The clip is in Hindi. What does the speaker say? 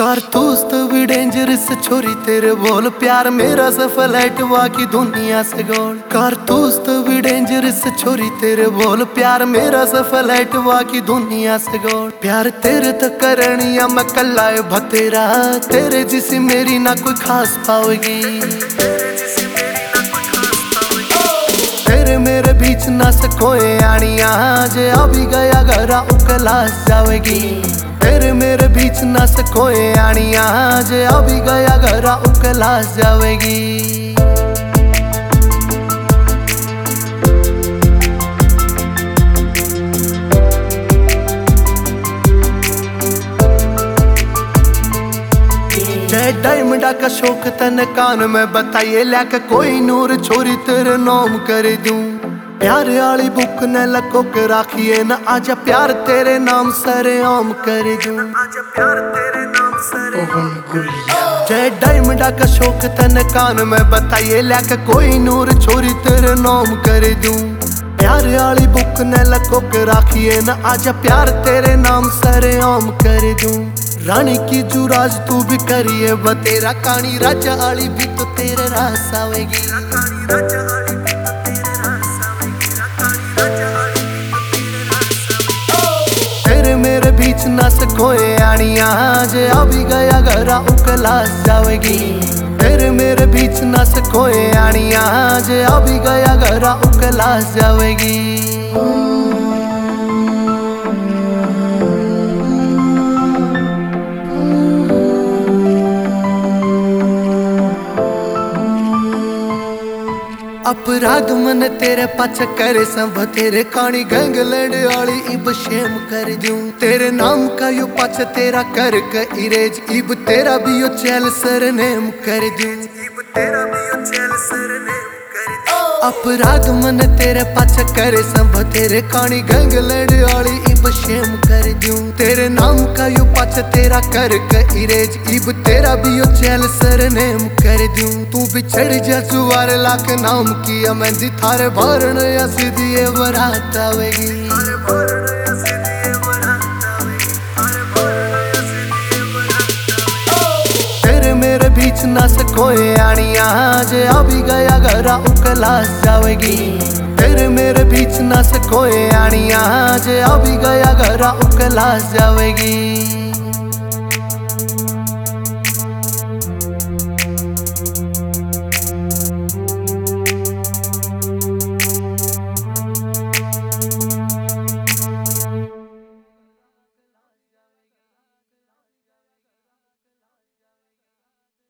कारतूस तो भी डेंजरस छोरी तेरे बोल प्यार मेरा सफल है की दुनिया से गोल। कारतूस तो भी डेंजरस छोरी तेरे बोल प्यार मेरा सफल है की दुनिया से गोल। प्यार तेरे तो करनिया मैं कल्ला है भतेरा, तेरे जिसी मेरी ना कोई खास पावेगी। तेरे मेरे बीच ना सकोए आनिया, जे अभी गया घरा उकलास जावेगी। तेरे मेरे बीच ना सकोए आनिया, जे अभी गया घरा उकलास जावेगी। जय डायमंडा का शौक तन कान में बताइए, लाके कोई नूर छोरी तेरे नाम कर दूं। प्यार आली बुक न लको के राखिए न, आजा प्यार तेरे नाम सरेआम कर दूं। आजा प्यार तेरे नाम सरेआम कर दूं। जय डायमंडा का शौक तन कान में बताइए, लाके कोई नूर छोरी तेरे नाम कर दूं। प्यार आली बुक न लको के राखिए न, आजा प्यार तेरे नाम सरेआम कर दूं। रानी की जुराज तू भी करिए बतेरा, कानी राजा आली भी तो तेरे रास आवेगी। तेरे मेरे बीच ना सकोए आनिया, जे अभी गया घरा उकलास जावेगी। तेरे मेरे बीच ना सकोए आनिया, जे अभी गया घरा उकलास जावेगी। अपराध मन तेरे पाछ करे सब तेरे, कानी गैंग लड़ आली इब शेम कर दूं। तेरे नाम का यो पाछ तेरा कर के इरेज, इब तेरा भी यो चैल सरनेम कर दूं। इब तेरा भी यो चैल सरनेम कर दूं। अपराध मन तेरे पाछ करे सब तेरे, कानी गैंग लड़ आली इब शेम कर दूं। तेरे नाम का यो पाछ तेरा कर के इरेज, इब तेरा भी यो चैल सरनेम कर दूं। तू बिछड़ जा जुआर लाख नाम किया मेहंदी, थारे भरण या सीधी बरात आवेगी। तेरे मेरे बीच ना सकोए आनिया, जे अभी गया घरा उकलास जावेगी। तेरे मेरे बीच ना सकोए आनिया, जे अभी गया घरा उकलास जावेगी।